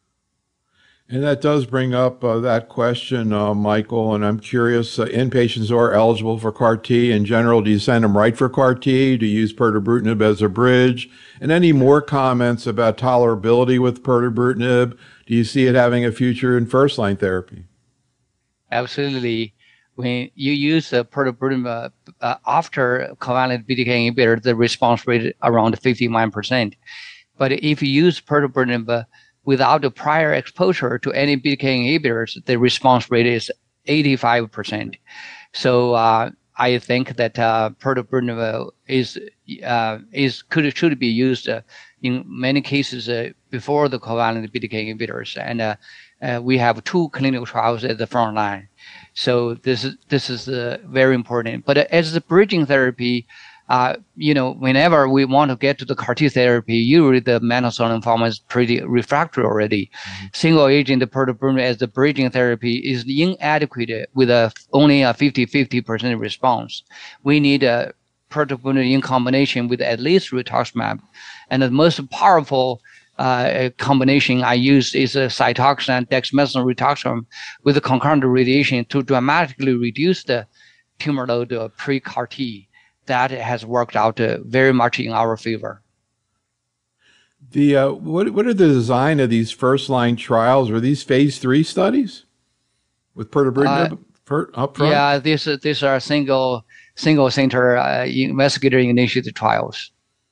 And that does bring up uh, that question, uh, Michael, and I'm curious, uh, inpatients who are eligible for C A R T, in general, do you send them right for C A R T? Do you use pirtobrutinib as a bridge? And any more comments about tolerability with pirtobrutinib? Do you see it having a future in first-line therapy? Absolutely. When you use uh, pirtobrutinib uh, uh, after covalent B T K inhibitor, the response rate is around fifty-one percent. But if you use pirtobrutinib uh, without a prior exposure to any B T K inhibitors, the response rate is eighty-five percent. So uh, I think that uh, pirtobrutinib is uh, is could should be used uh, in many cases uh, before the covalent B T K inhibitors, and uh, uh, we have two clinical trials at the front line. So this is this is uh, very important. But as the bridging therapy, Uh, you know, whenever we want to get to the C A R T therapy, usually the mantle cell lymphoma is pretty refractory already. Mm-hmm. Single agent pirtobrutinib as the bridging therapy is inadequate with a, only a fifty-fifty percent response. We need a pirtobrutinib in combination with at least rituximab. And the most powerful uh, combination I use is a Cytoxan, dexamethasone, rituximab with a concurrent radiation to dramatically reduce the tumor load uh, pre-C A R T. That has worked out uh, very much in our favor. The uh, what what are the design of these first line trials? Are these phase three studies with pirtobrutinib uh, for, up front? Yeah, these these are single single center uh, investigator initiated trials.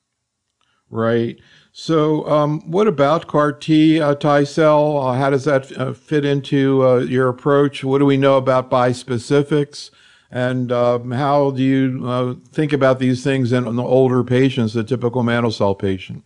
Right. So, um, what about C A R T, uh, Tycel? Uh, how does that uh, fit into uh, your approach? What do we know about bispecifics? And um, how do you uh, think about these things in, in the older patients, the typical mantle cell patient?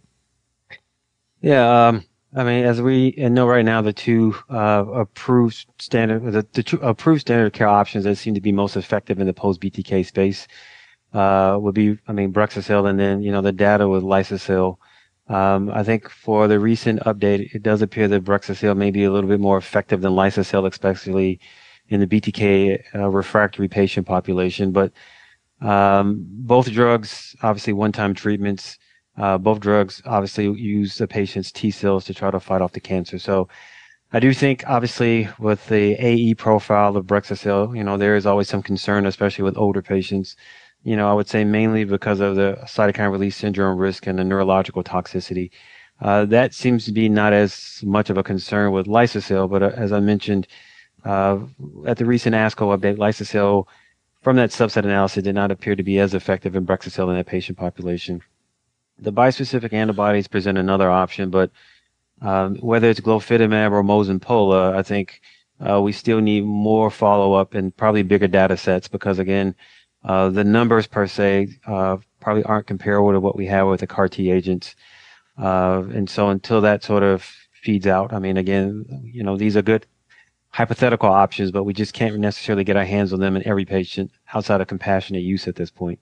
Yeah, um, I mean, as we know right now, the two uh, approved standard, the, the two approved standard of care options that seem to be most effective in the post-B T K space uh, would be, I mean, Brexucil, and then, you know, the data with Lysocil. Um, I think for the recent update, it does appear that Brexucil may be a little bit more effective than Lysocil, especially in the B T K uh, refractory patient population. But um, both drugs, obviously one-time treatments, uh, both drugs obviously use the patient's T cells to try to fight off the cancer. So I do think, obviously, with the A E profile of Brexucil, you know, there is always some concern, especially with older patients. You know, I would say mainly because of the cytokine release syndrome risk and the neurological toxicity. Uh, that seems to be not as much of a concern with Lysocil, but uh, as I mentioned, uh, at the recent ASCO update, Lysocil from that subset analysis did not appear to be as effective in Brexucil in that patient population. The bispecific antibodies present another option, but um, whether it's glofitamab or Mosun-Pola, I think uh, we still need more follow-up and probably bigger data sets because, again, Uh, the numbers per se uh, probably aren't comparable to what we have with the C A R T agents. Uh, and so until that sort of feeds out, I mean, again, you know, these are good hypothetical options, but we just can't necessarily get our hands on them in every patient outside of compassionate use at this point.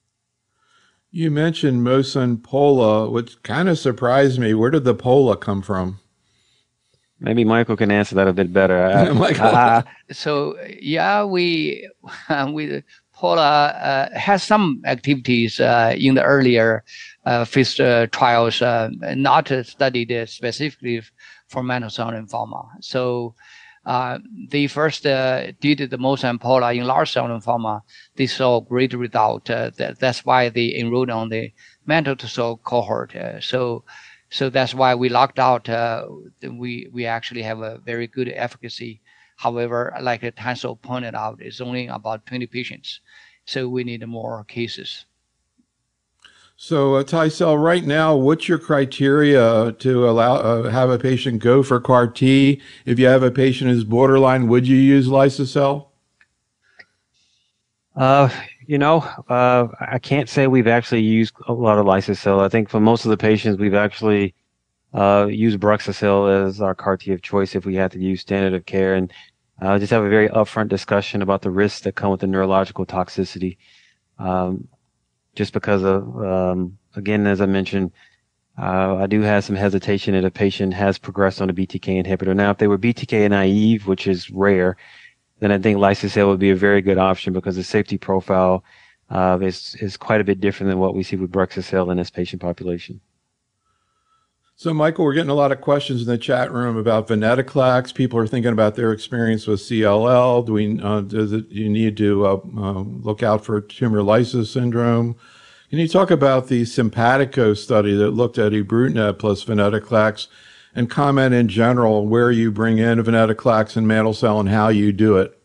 You mentioned Mosun-Pola, which kind of surprised me. Where did the Pola come from? Maybe Michael can answer that a bit better. I, Michael. I, so yeah, we we Pola uh, has some activities uh, in the earlier uh, phase uh, trials, uh, not studied specifically for mantle cell lymphoma. So uh, they first uh, did the Mosun-Pola in large cell lymphoma. They saw great result. Uh, that, that's why they enrolled on the mantle cell cohort. Uh, so. So that's why we locked out. Uh, we we actually have a very good efficacy. However, like Tansel pointed out, it's only about twenty patients, so we need more cases. So, uh, Tycel, right now, what's your criteria to allow uh, have a patient go for C A R T? If you have a patient who's borderline, would you use Lysocil? Uh, you know, uh, I can't say we've actually used a lot of Lysocil. I think for most of the patients, we've actually uh, used Brexucil as our C A R T of choice if we had to use standard of care, and uh, just have a very upfront discussion about the risks that come with the neurological toxicity. Um, just because of, um, again, as I mentioned, uh, I do have some hesitation that a patient has progressed on a B T K inhibitor. Now, if they were B T K naive, which is rare, then I think Lysocil would be a very good option because the safety profile uh, is is quite a bit different than what we see with Brexucil in this patient population. So, Michael, we're getting a lot of questions in the chat room about venetoclax. People are thinking about their experience with C L L. Do we uh, does it you need to uh, uh, look out for tumor lysis syndrome? Can you talk about the Simpatico study that looked at ibrutinib plus venetoclax, and comment in general where you bring in venetoclax and mantle cell and how you do it?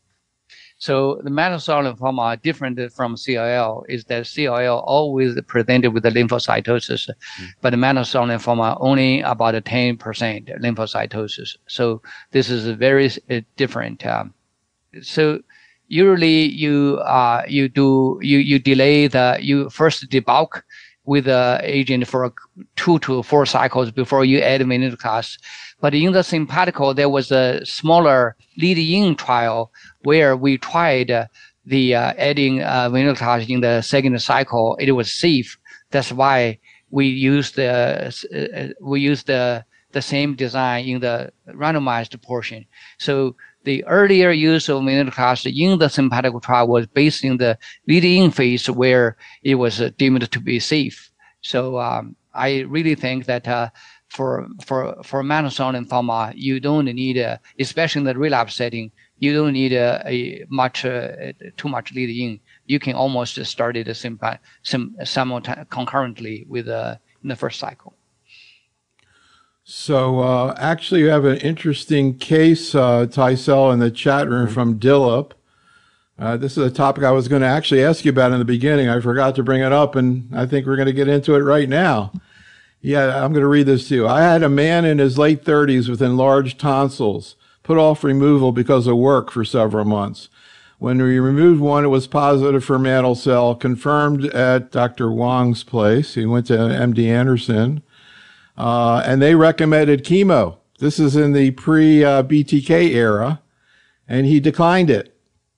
So the mantle cell lymphoma, different from C L L, is that C L L always presented with the lymphocytosis, mm. but the mantle cell lymphoma only about ten percent lymphocytosis. So this is very uh, different. Um, so usually you uh, you do you you delay the you first debulk with the agent for two to four cycles before you add venetoclax. But in the Simpatico, there was a smaller lead-in trial where we tried uh, the uh, adding uh, venetoclax in the second cycle. It was safe. That's why we used the uh, we used the the same design in the randomized portion. So the earlier use of venetoclax in the Simpatico trial was based in the lead-in phase where it was uh, deemed to be safe. So um, I really think that uh, for for for mantle cell lymphoma, you don't need, a, especially in the relapse setting, you don't need a, a much uh, too much lead-in. You can almost start it sim, sim, simultaneously concurrently with uh, in the first cycle. So uh, actually, you have an interesting case, uh, Tysel, in the chat room from Dillip. Uh, this is a topic I was going to actually ask you about in the beginning. I forgot to bring it up, and I think we're going to get into it right now. Yeah, I'm going to read this to you. I had a man in his late thirties with enlarged tonsils, put off removal because of work for several months. When we removed one, it was positive for mantle cell, confirmed at Doctor Wang's place. He went to M D Anderson. Uh, and they recommended chemo. This is in the pre-B T K era, and he declined it.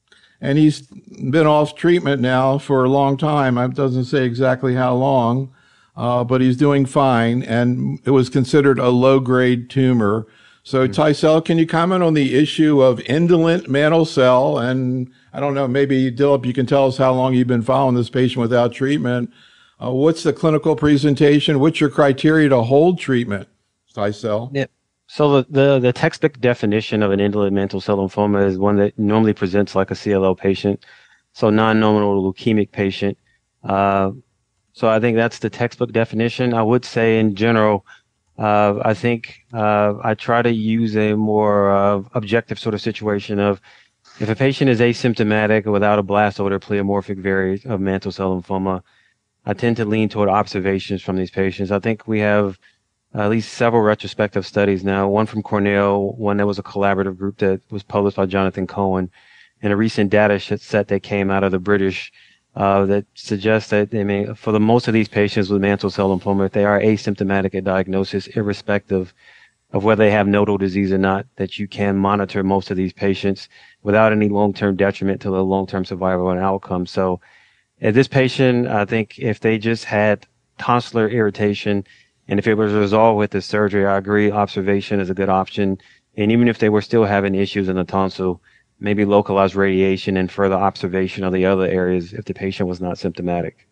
And he's been off treatment now for a long time. It doesn't say exactly how long, uh, but he's doing fine, and it was considered a low-grade tumor. So, mm-hmm. Tysel, can you comment on the issue of indolent mantle cell? And I don't know, maybe, Dillip, you can tell us how long you've been following this patient without treatment. Uh, what's the clinical presentation? What's your criteria to hold treatment, Tysel? Yeah. So the, the, the textbook definition of an indolent mantle cell lymphoma is one that normally presents like a C L L patient, so non-nominal leukemic patient. Uh, so I think that's the textbook definition. I would say in general, uh, I think uh, I try to use a more uh, objective sort of situation of if a patient is asymptomatic without a blast or pleomorphic variant of mantle cell lymphoma, I tend to lean toward observations from these patients. I think we have at least several retrospective studies now, one from Cornell, one that was a collaborative group that was published by Jonathan Cohen, and a recent data set that came out of the British uh, that suggests that, I mean, for the most of these patients with mantle cell lymphoma, if they are asymptomatic at diagnosis, irrespective of whether they have nodal disease or not, that you can monitor most of these patients without any long-term detriment to the long-term survival and outcome. So, at this patient, I think if they just had tonsillar irritation and if it was resolved with the surgery, I agree observation is a good option. And even if they were still having issues in the tonsil, maybe localized radiation and further observation of the other areas if the patient was not symptomatic.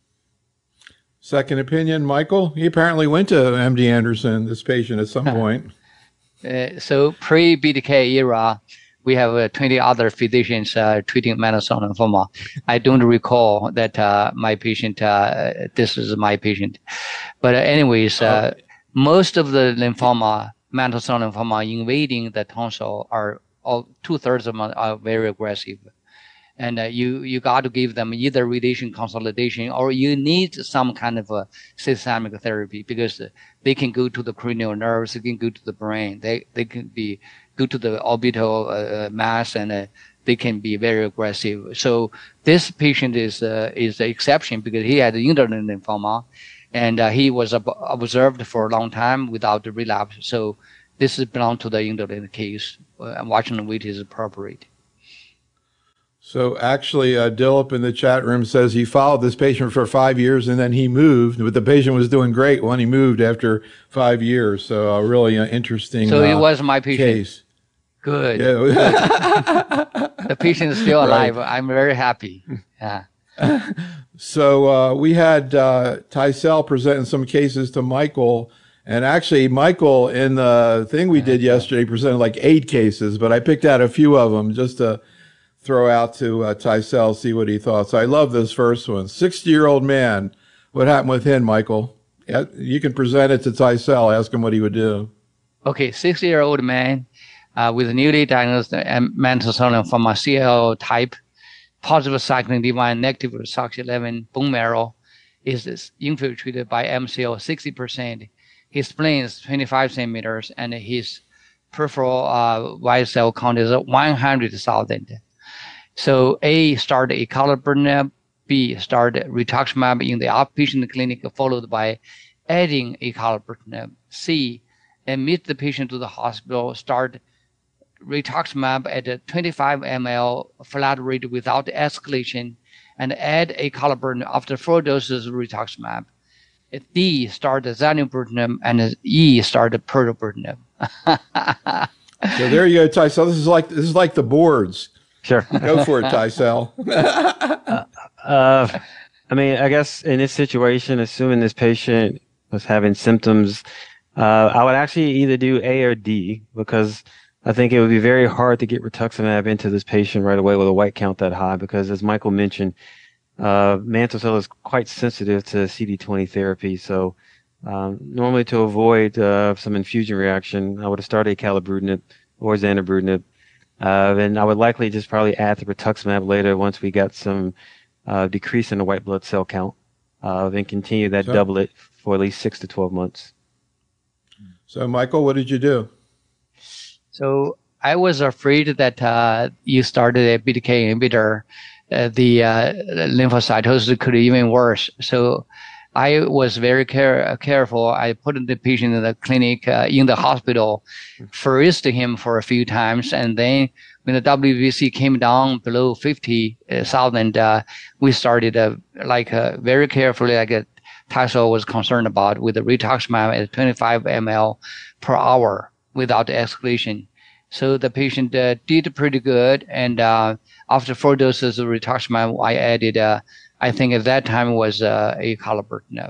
Second opinion, Michael? He apparently went to M D Anderson, this patient, at some point. Uh, so pre-B T K era, we have uh, twenty other physicians uh, treating mantle cell lymphoma. I don't recall that uh, my patient, uh, this is my patient. But uh, anyways, uh, okay. Most of the lymphoma, mantle cell lymphoma invading the tonsil are all, two-thirds of them are very aggressive. And uh, you, you got to give them either radiation consolidation or you need some kind of a systemic therapy because they can go to the cranial nerves, they can go to the brain, they, they can be go to the orbital uh, mass, and uh, they can be very aggressive. So this patient is uh, is the exception because he had indolent lymphoma, and uh, he was ob- observed for a long time without the relapse. So this is belong to the indolent case. Uh, watching the weight is appropriate. So actually, uh, Dillip in the chat room says he followed this patient for five years and then he moved, but the patient was doing great when he moved after five years. So uh, really uh, interesting. So uh, it was my patient. Case. Good. Yeah. Good. The patient is still alive. Right. I'm very happy. Yeah. So uh, we had uh, Tysel presenting some cases to Michael. And actually, Michael, in the thing we did yesterday, presented like eight cases, but I picked out a few of them just to throw out to uh, Tysel, see what he thought. So I love this first one. sixty-year-old man. What happened with him, Michael? Yeah, you can present it to Tysel. Ask him what he would do. Okay, sixty-year-old man uh, with newly diagnosed mantle cell lymphoma C L L type, positive cyclin D one, negative S O C eleven, bone marrow is infiltrated by M C L sixty percent. His spleen is twenty-five centimeters, and his peripheral uh, white cell count is one hundred thousand. So A, start acalabrutinib, B, start rituximab in the outpatient clinic, followed by adding acalabrutinib. C, admit the patient to the hospital, start rituximab at twenty-five milliliters flat rate without escalation, and add acalabrutinib after four doses of rituximab. D, start zanubrutinib, and E, start pirtobrutinib. So there you go, Tysel. This is like this is like the boards. Sure. Go for it, Tysel. uh, uh, I mean, I guess in this situation, assuming this patient was having symptoms, uh, I would actually either do A or D because I think it would be very hard to get rituximab into this patient right away with a white count that high because, as Michael mentioned, uh, mantle cell is quite sensitive to C D twenty therapy. So Um, normally, to avoid uh, some infusion reaction, I would have started acalabrutinib or zanubrutinib. Uh, and I would likely just probably add the rituximab later once we got some uh, decrease in the white blood cell count, uh, then continue that so, doublet for at least six to twelve months. So, Michael, what did you do? So I was afraid that uh, you started a B T K inhibitor, uh, the uh, lymphocytosis could be even worse. So I was very care- careful. I put the patient in the clinic, uh, in the hospital, first him for a few times, and then when the W B C came down below fifty thousand, uh, we started uh, like uh, very carefully, like uh, Tyso was concerned about, with the rituximab at twenty-five milliliters per hour without escalation. So the patient uh, did pretty good, and uh, after four doses of rituximab, I added, uh, I think at that time was uh, acalabrutinib.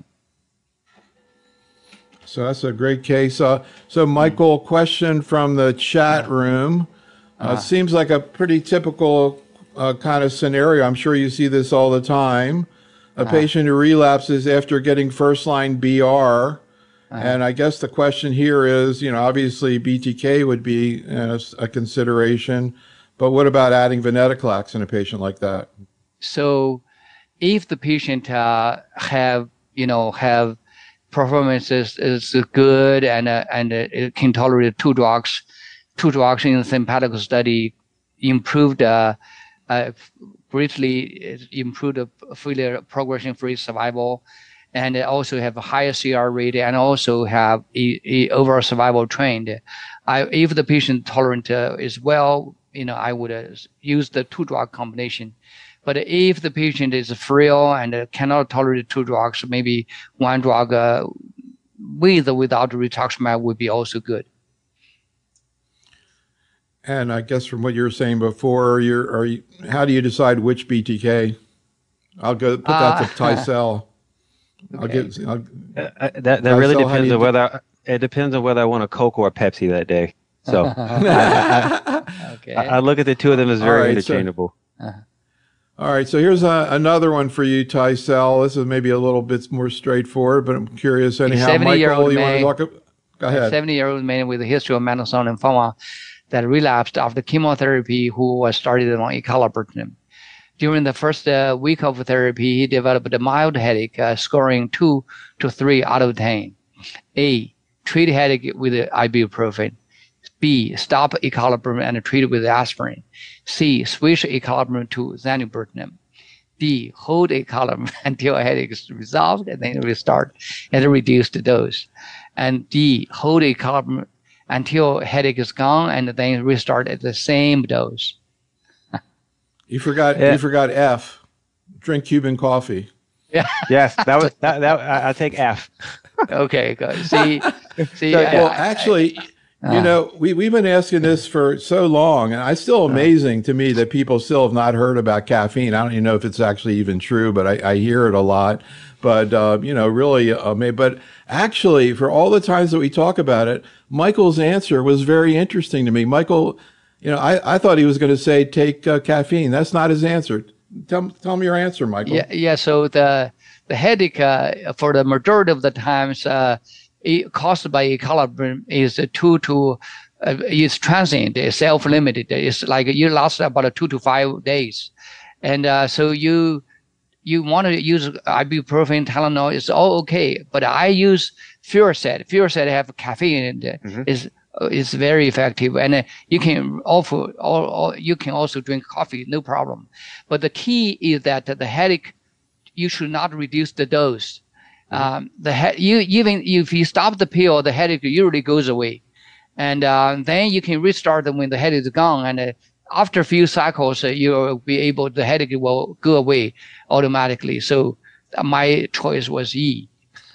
So that's a great case. Uh, so, Michael, question from the chat room. Uh, uh, seems like a pretty typical uh, kind of scenario. I'm sure you see this all the time. A uh, patient who relapses after getting first-line B R. Uh, and I guess the question here is, you know, obviously B T K would be uh, a consideration, but what about adding venetoclax in a patient like that? So if the patient uh, have, you know, have performance is, is good and uh, and uh, it can tolerate two drugs, two drugs in the sympatical study improved uh, uh, greatly improved the progression-free survival, and also have a higher C R rate, and also have a, a overall survival trend. I, if the patient tolerant uh, is well, you know, I would uh, use the two drug combination. But if the patient is frail and uh, cannot tolerate two drugs, maybe one drug uh, with or without rituximab would be also good. And I guess from what you were saying before, you're, are you, how do you decide which B T K? I'll go put that uh, to Tycel. Okay. I'll get, I'll, uh, that that really depends on whether it depends on whether I want a Coke or a Pepsi that day. So I, I, okay. I, I look at the two of them as very right, interchangeable. So, uh-huh. All right, so here's a, another one for you, Tycel. This is maybe a little bit more straightforward, but I'm curious anyhow. Michael, you man, want to talk? Go ahead. A seventy-year-old man with a history of mantle cell lymphoma that relapsed after chemotherapy, who was started on acalabrutinib. During the first uh, week of therapy, he developed a mild headache, uh, scoring two to three out of ten. A, treat headache with ibuprofen. B, stop acalabrutinib and treat it with aspirin. C, switch acalabrutinib to zanubrutinib. D, hold acalabrutinib until headache is resolved and then restart at a reduced dose. And D, hold acalabrutinib until headache is gone and then restart at the same dose. You forgot. Yeah. You forgot F. Drink Cuban coffee. Yeah. Yes, that was that. that I, I take F. Okay. Good. See. See. So, I, well, I, actually, I, you know, we we've been asking this for so long, and it's still amazing to me that people still have not heard about caffeine. I don't even know if it's actually even true, but I, I hear it a lot. But uh, you know, really, uh, but actually, for all the times that we talk about it, Michael's answer was very interesting to me. Michael. You know, I, I thought he was going to say take uh, caffeine. That's not his answer. Tell, tell me your answer, Michael. Yeah, yeah. So the the headache uh, for the majority of the times uh, it, caused by acalabrutinib is two to uh, is transient, it's self-limited. It's like you last about two to five days, and uh, so you you want to use ibuprofen, Tylenol, it's all okay. But I use Furoset. Furoset have caffeine in it. Mm-hmm. Is It's very effective, and uh, you can offer, or, or you can also drink coffee, no problem. But the key is that the headache, you should not reduce the dose. Mm-hmm. Um, the he- you even if you stop the pill, the headache usually goes away, and uh, then you can restart them when the headache is gone. And uh, after a few cycles, uh, you'll be able, the headache will go away automatically. So uh, my choice was E.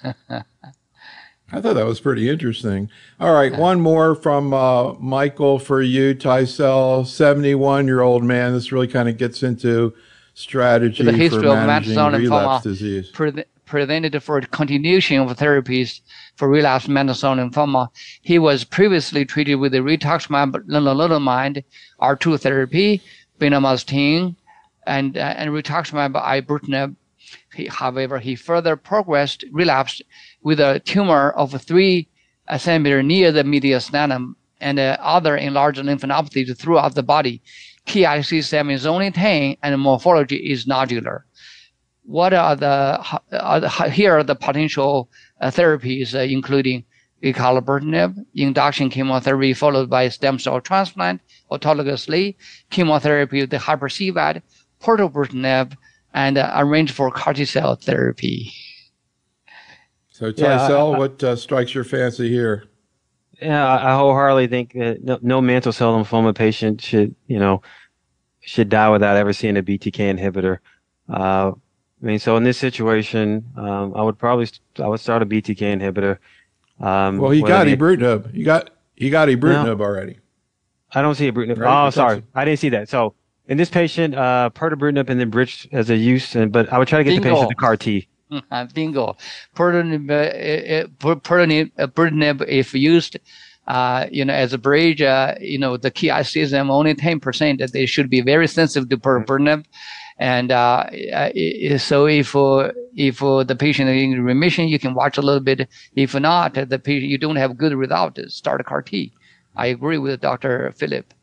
I thought that was pretty interesting. All right, one more from uh, Michael for you, Tycel, seventy-one-year-old man. This really kind of gets into strategy the for managing relapse disease. Pre- presented for continuation of therapies for relapsed mantle cell lymphoma. He was previously treated with the rituximab, lenalidomide, R two therapy, bendamustine, and uh, and rituximab ibrutinib. He, however, he further progressed, relapsed with a tumor of three centimeter near the mediastinum and uh, other enlarged lymphadenopathies throughout the body. K I C seven is only ten and morphology is nodular. What are the, are the here are the potential uh, therapies, uh, including acalabrutinib, induction chemotherapy followed by stem cell transplant autologously, chemotherapy with the hyper-C VAD, pirtobrutinib, and uh, arrange for CAR T cell therapy. So, Tycel, yeah, what uh, strikes your fancy here? Yeah, I wholeheartedly think that no, no mantle cell lymphoma patient should, you know, should die without ever seeing a B T K inhibitor. Uh, I mean, so in this situation, um, I would probably I would start a B T K inhibitor. Um, well, he got ibrutinib. You got he got ibrutinib no, already. I don't see ibrutinib. Right? Oh, sorry, I didn't see that. So in this patient, uh, pirtobrutinib and then bridged as a use, and but I would try to get Bingo. the patient to CAR T. Uh, bingo. Pirtobrutinib, uh, pirtobrutinib, if used, uh, you know, as a bridge, uh, you know, the K I C seven only ten percent, that they should be very sensitive to pirtobrutinib. And uh, so if uh, if uh, the patient is in remission, you can watch a little bit. If not, the patient, you don't have good result, start a CAR T. I agree with Doctor Philip.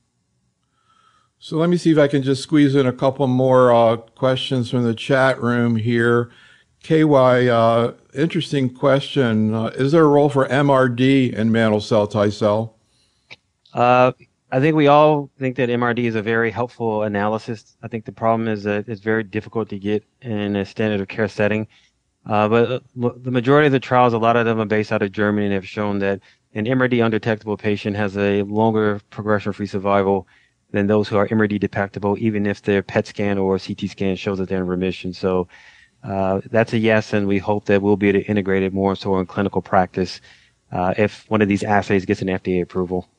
So let me see if I can just squeeze in a couple more uh, questions from the chat room here. K Y, uh, interesting question. Uh, is there a role for M R D in mantle cell Tycel? Uh, I think we all think that M R D is a very helpful analysis. I think the problem is that it's very difficult to get in a standard of care setting. Uh, but the majority of the trials, a lot of them are based out of Germany and have shown that an M R D undetectable patient has a longer progression-free survival than those who are M R D detectable, even if their P E T scan or C T scan shows that they're in remission. So uh, that's a yes, and we hope that we'll be able to integrate it more so in clinical practice uh, if one of these assays gets an F D A approval.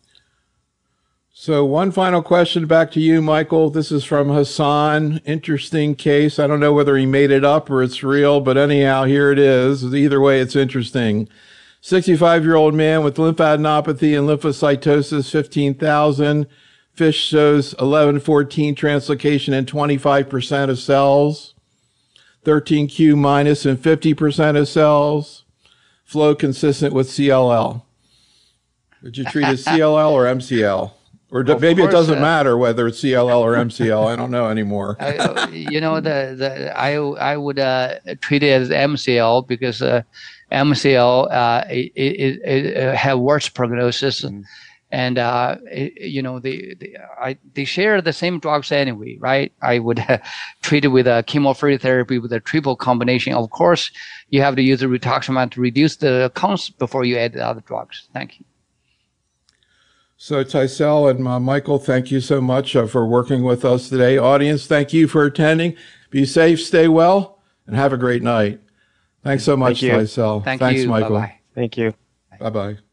So one final question back to you, Michael. This is from Hassan. Interesting case. I don't know whether he made it up or it's real, but anyhow, here it is. Either way, it's interesting. sixty-five-year-old man with lymphadenopathy and lymphocytosis, fifteen thousand. FISH shows eleven fourteen translocation in twenty-five percent of cells. thirteen Q minus in fifty percent of cells. Flow consistent with C L L. Did you treat as C L L or M C L? Or do, maybe course, it doesn't uh, matter whether it's C L L or M C L. I don't know anymore. uh, you know, the, the I I would uh, treat it as M C L because uh, M C L uh, it, it, it have worse prognosis, mm-hmm. and uh, it, you know they they, I, they share the same drugs anyway, right? I would uh, treat it with a chemotherapy therapy with a triple combination. Of course, you have to use the rituximab to reduce the counts before you add the other drugs. Thank you. So Tycel and uh, Michael, thank you so much uh, for working with us today. Audience, thank you for attending. Be safe, stay well, and have a great night. Thanks so much, Thank Tycel. Thank Thanks, you. Michael. Bye-bye. Thank you. Bye-bye.